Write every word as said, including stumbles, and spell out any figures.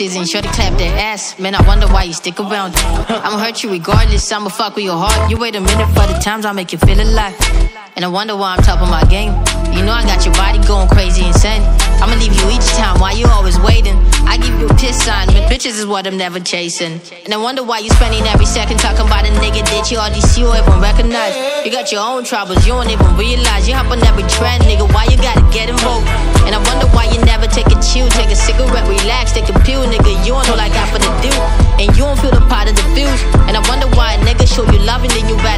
bitches and sure to clap their ass. Man, I wonder why you stick around. I'ma hurt you regardless, I'ma fuck with your heart. You wait a minute for the times I make you feel alive. And I wonder why I'm top of my game. You know I got your body going crazy insane. I'ma leave you each time, why you always waiting? I give you a piss sign, but bitches is what I'm never chasing. And I wonder why you spending every second talking about a nigga that you all these you don't even recognize. You got your own troubles, you don't even realize. You hop on every trend, nigga, why you gotta get involved? And I wonder why you never take a chill, take a cigarette, relax, take a pill, nigga. You don't know like I for the do, and you don't feel the part of the fuse. And I wonder why a nigga show you love and then you back